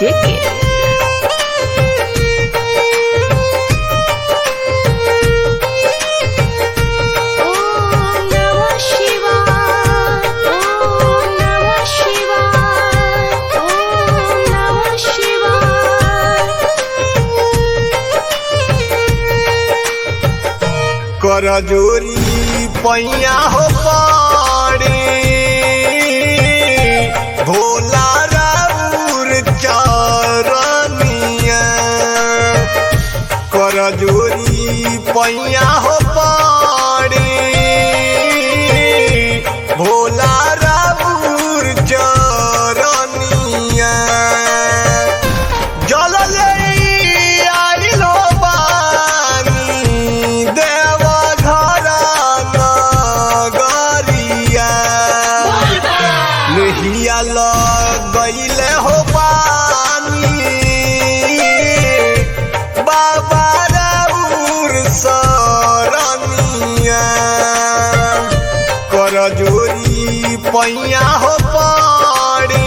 JK. कर जोरी पैया हो पाड़ी भोला राउर चरनिया कर जोरी पैया हो पाड़ी भोला राउर चरनिया जल गईले हो पानी बाबा राउर सरनिया कर जोरी पैया हो पाड़ी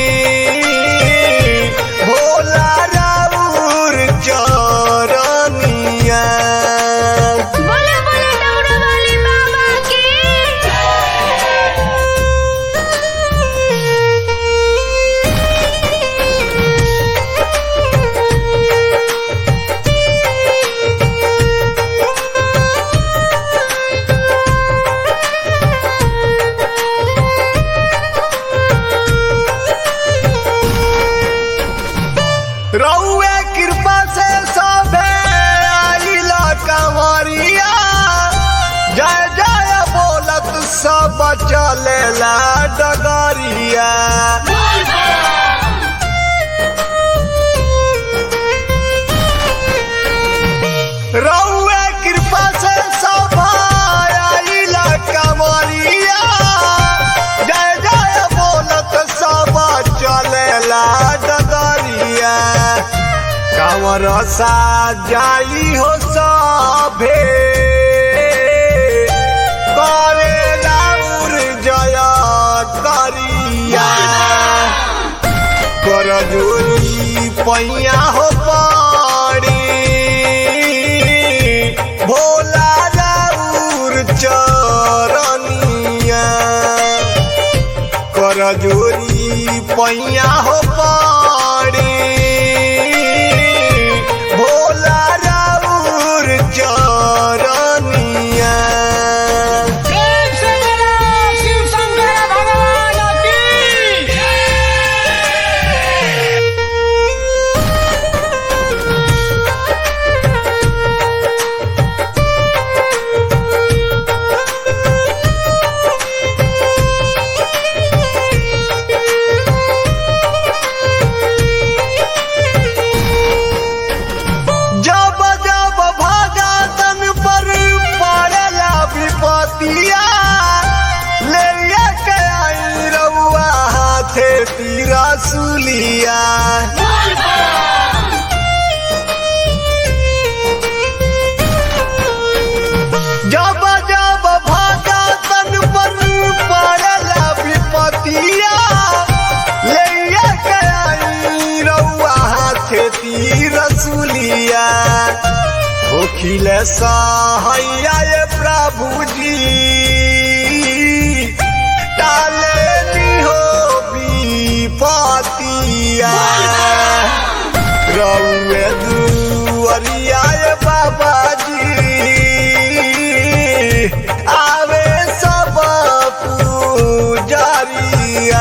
भोला राउर चरनिया। रउए कृपा से सबे आइला कंवरिया जय जय बोलत सब चलेला डगरिया। रउए कृपा से सब आइला कंवरिया जय जय बोलत सब चलेला डगरिया। कांवर साजाई हो सभे करे राउर जय करिया कर जोरी पैया हो पाड़ी भोला राउर चरनिया कर जोरी पैया हो पाड़ी भोला राउर चरनिया। शिव शंकर भगवान की जब जब भगतन पर पड़ला विपतिया ले के आई रउआ हाथे तीरा सुलिया। जब जब भगतन पर पड़ला विपतिया ले के आई रउआ हाथे तीरा सुलिया। होखिले सहैया ये प्रभु जी डाले हो विपतिया रउए दुअरिया ये बाबा जी आवे सब पूजरिया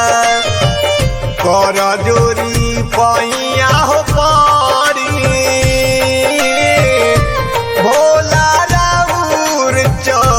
कर जोरी पैया हो पाड़ी भोला राउर चरनिया।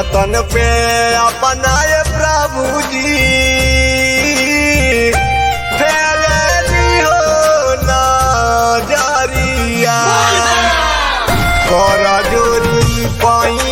भक्तन पे अपनाए प्रभु जी फैलनी हो नजरिया कर जोरी पैया